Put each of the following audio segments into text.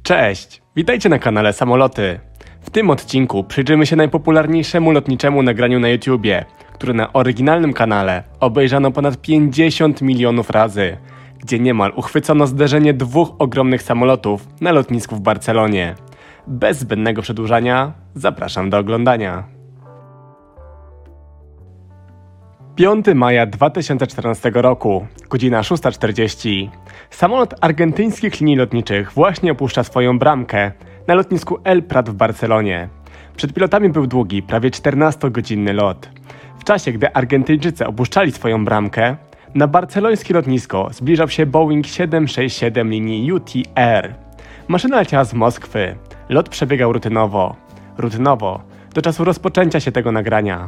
Cześć, witajcie na kanale Samoloty. W tym odcinku przyjrzymy się najpopularniejszemu lotniczemu nagraniu na YouTubie, które na oryginalnym kanale obejrzano ponad 50 milionów razy, gdzie niemal uchwycono zderzenie dwóch ogromnych samolotów na lotnisku w Barcelonie. Bez zbędnego przedłużania, zapraszam do oglądania. 5 maja 2014 roku, godzina 6:40. Samolot argentyńskich linii lotniczych właśnie opuszcza swoją bramkę na lotnisku El Prat w Barcelonie. Przed pilotami był długi, prawie 14-godzinny lot. W czasie, gdy Argentyńczycy opuszczali swoją bramkę, na barcelońskie lotnisko zbliżał się Boeing 767 linii UTR. Maszyna leciała z Moskwy. Lot przebiegał rutynowo, do czasu rozpoczęcia się tego nagrania.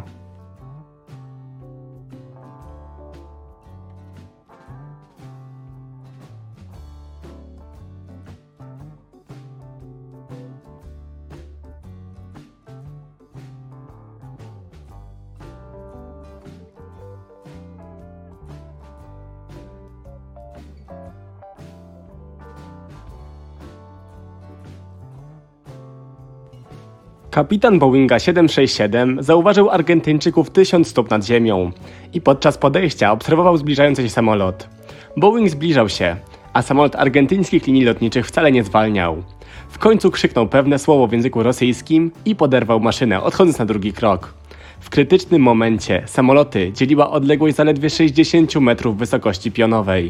Kapitan Boeinga 767 zauważył Argentyńczyków 1000 stóp nad ziemią i podczas podejścia obserwował zbliżający się samolot. Boeing zbliżał się, a samolot argentyńskich linii lotniczych wcale nie zwalniał. W końcu krzyknął pewne słowo w języku rosyjskim i poderwał maszynę, odchodząc na drugi krok. W krytycznym momencie samoloty dzieliła odległość zaledwie 60 metrów wysokości pionowej.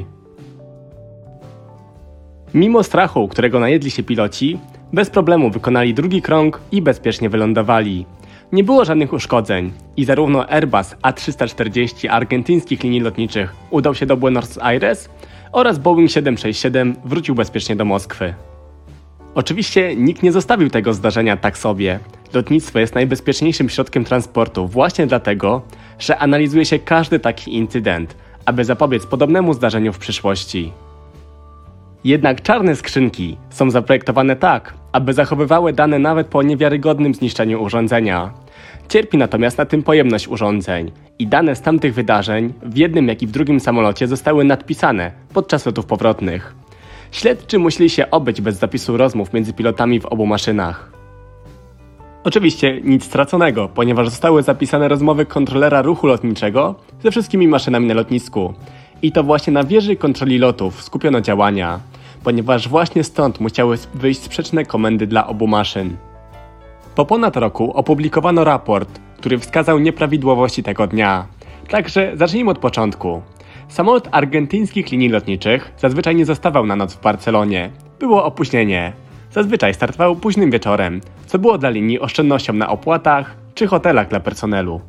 Mimo strachu, którego najedli się piloci, bez problemu wykonali drugi krąg i bezpiecznie wylądowali. Nie było żadnych uszkodzeń i zarówno Airbus A340 argentyńskich linii lotniczych udał się do Buenos Aires oraz Boeing 767 wrócił bezpiecznie do Moskwy. Oczywiście nikt nie zostawił tego zdarzenia tak sobie. Lotnictwo jest najbezpieczniejszym środkiem transportu właśnie dlatego, że analizuje się każdy taki incydent, aby zapobiec podobnemu zdarzeniu w przyszłości. Jednak czarne skrzynki są zaprojektowane tak, aby zachowywały dane nawet po niewiarygodnym zniszczeniu urządzenia. Cierpi natomiast na tym pojemność urządzeń i dane z tamtych wydarzeń w jednym jak i w drugim samolocie zostały nadpisane podczas lotów powrotnych. Śledczy musieli się obyć bez zapisu rozmów między pilotami w obu maszynach. Oczywiście nic straconego, ponieważ zostały zapisane rozmowy kontrolera ruchu lotniczego ze wszystkimi maszynami na lotnisku. I to właśnie na wieży kontroli lotów skupiono działania, ponieważ właśnie stąd musiały wyjść sprzeczne komendy dla obu maszyn. Po ponad roku opublikowano raport, który wskazał nieprawidłowości tego dnia. Także zacznijmy od początku. Samolot argentyńskich linii lotniczych zazwyczaj nie zostawał na noc w Barcelonie. Było opóźnienie. Zazwyczaj startował późnym wieczorem, co było dla linii oszczędnością na opłatach czy hotelach dla personelu.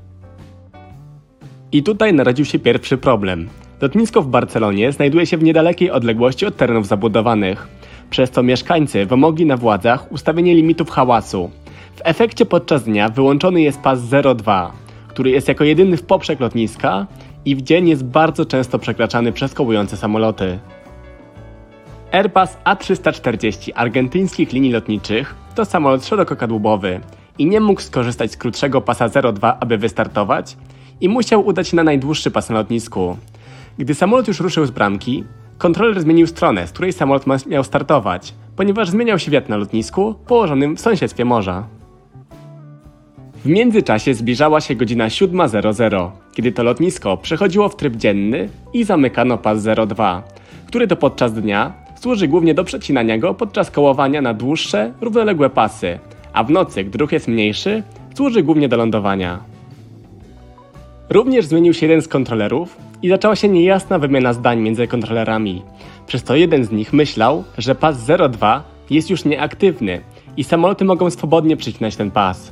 I tutaj narodził się pierwszy problem. Lotnisko w Barcelonie znajduje się w niedalekiej odległości od terenów zabudowanych, przez co mieszkańcy wymogli na władzach ustawienie limitów hałasu. W efekcie podczas dnia wyłączony jest pas 02, który jest jako jedyny w poprzek lotniska i w dzień jest bardzo często przekraczany przez kołujące samoloty. Airbus A340 argentyńskich linii lotniczych to samolot szerokokadłubowy i nie mógł skorzystać z krótszego pasa 02, aby wystartować i musiał udać się na najdłuższy pas na lotnisku. Gdy samolot już ruszył z bramki, kontroler zmienił stronę, z której samolot miał startować, ponieważ zmieniał się wiatr na lotnisku położonym w sąsiedztwie morza. W międzyczasie zbliżała się godzina 7:00, kiedy to lotnisko przechodziło w tryb dzienny i zamykano pas 02, który to podczas dnia służy głównie do przecinania go podczas kołowania na dłuższe, równoległe pasy, a w nocy, gdy ruch jest mniejszy, służy głównie do lądowania. Również zmienił się jeden z kontrolerów i zaczęła się niejasna wymiana zdań między kontrolerami, przez to jeden z nich myślał, że pas 02 jest już nieaktywny i samoloty mogą swobodnie przecinać ten pas.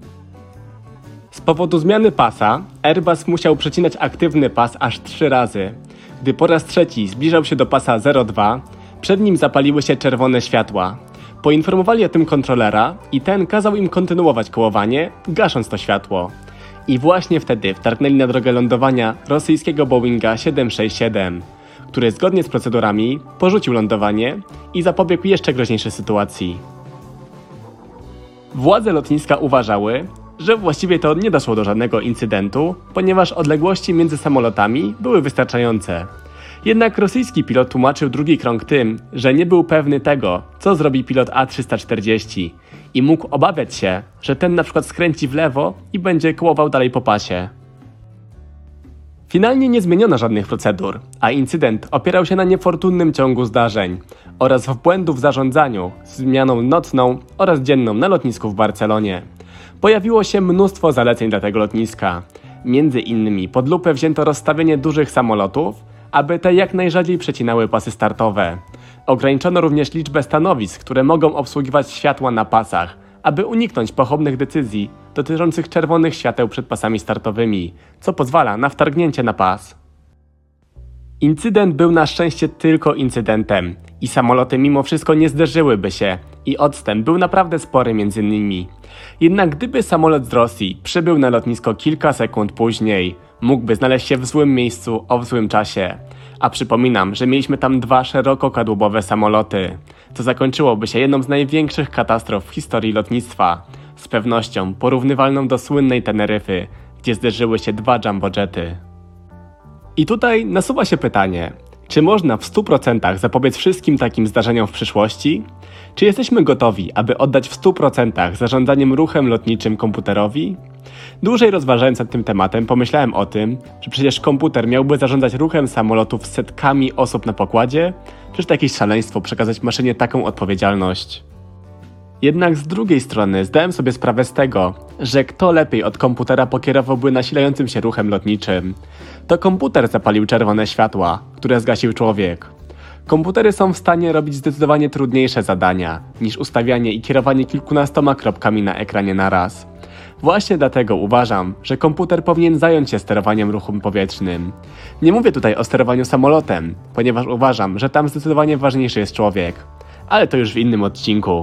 Z powodu zmiany pasa Airbus musiał przecinać aktywny pas aż 3 razy. Gdy po raz trzeci zbliżał się do pasa 02, przed nim zapaliły się czerwone światła. Poinformowali o tym kontrolera i ten kazał im kontynuować kołowanie, gasząc to światło. I właśnie wtedy wtargnęli na drogę lądowania rosyjskiego Boeinga 767, który zgodnie z procedurami porzucił lądowanie i zapobiegł jeszcze groźniejszej sytuacji. Władze lotniska uważały, że właściwie to nie doszło do żadnego incydentu, ponieważ odległości między samolotami były wystarczające. Jednak rosyjski pilot tłumaczył drugi krąg tym, że nie był pewny tego, co zrobi pilot A340 i mógł obawiać się, że ten na przykład skręci w lewo i będzie kołował dalej po pasie. Finalnie nie zmieniono żadnych procedur, a incydent opierał się na niefortunnym ciągu zdarzeń oraz w błędu w zarządzaniu z zmianą nocną oraz dzienną na lotnisku w Barcelonie. Pojawiło się mnóstwo zaleceń dla tego lotniska. Między innymi pod lupę wzięto rozstawienie dużych samolotów, aby te jak najrzadziej przecinały pasy startowe. Ograniczono również liczbę stanowisk, które mogą obsługiwać światła na pasach, aby uniknąć pochopnych decyzji dotyczących czerwonych świateł przed pasami startowymi, co pozwala na wtargnięcie na pas. Incydent był na szczęście tylko incydentem i samoloty mimo wszystko nie zderzyłyby się i odstęp był naprawdę spory między nimi. Jednak gdyby samolot z Rosji przybył na lotnisko kilka sekund później, mógłby znaleźć się w złym miejscu o złym czasie. A przypominam, że mieliśmy tam 2 szerokokadłubowe samoloty, co zakończyłoby się jedną z największych katastrof w historii lotnictwa, z pewnością porównywalną do słynnej Teneryfy, gdzie zderzyły się 2 jumbojety. I tutaj nasuwa się pytanie, czy można w 100% zapobiec wszystkim takim zdarzeniom w przyszłości? Czy jesteśmy gotowi, aby oddać w 100% zarządzaniem ruchem lotniczym komputerowi? Dłużej rozważając nad tym tematem, pomyślałem o tym, że przecież komputer miałby zarządzać ruchem samolotów z setkami osób na pokładzie? Przecież to jakieś szaleństwo przekazać maszynie taką odpowiedzialność. Jednak z drugiej strony zdałem sobie sprawę z tego, że kto lepiej od komputera pokierowałby nasilającym się ruchem lotniczym. To komputer zapalił czerwone światła, które zgasił człowiek. Komputery są w stanie robić zdecydowanie trudniejsze zadania niż ustawianie i kierowanie kilkunastoma kropkami na ekranie naraz. Właśnie dlatego uważam, że komputer powinien zająć się sterowaniem ruchem powietrznym. Nie mówię tutaj o sterowaniu samolotem, ponieważ uważam, że tam zdecydowanie ważniejszy jest człowiek. Ale to już w innym odcinku.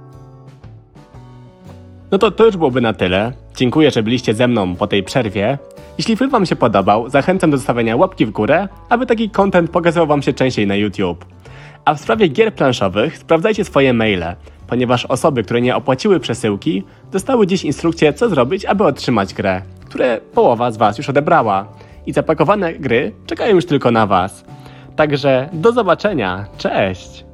No to już byłoby na tyle. Dziękuję, że byliście ze mną po tej przerwie. Jeśli film wam się podobał, zachęcam do zostawienia łapki w górę, aby taki content pokazywał wam się częściej na YouTube. A w sprawie gier planszowych sprawdzajcie swoje maile, ponieważ osoby, które nie opłaciły przesyłki, dostały dziś instrukcje, co zrobić, aby otrzymać grę, które połowa z was już odebrała. I zapakowane gry czekają już tylko na was. Także do zobaczenia, cześć!